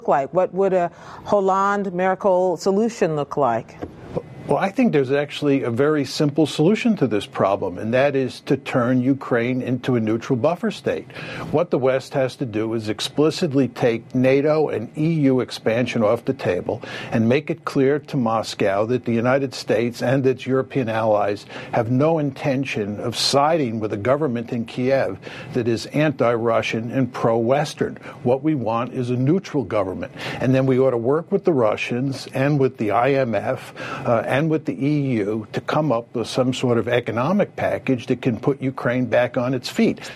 like? What would a Hollande-Merkel solution look like? Well, I think there's actually a very simple solution to this problem, and that is to turn Ukraine into a neutral buffer state. What the West has to do is explicitly take NATO and EU expansion off the table and make it clear to Moscow that the United States and its European allies have no intention of siding with a government in Kiev that is anti-Russian and pro-Western. What we want is a neutral government. And then we ought to work with the Russians and with the IMF and with the EU to come up with some sort of economic package that can put Ukraine back on its feet.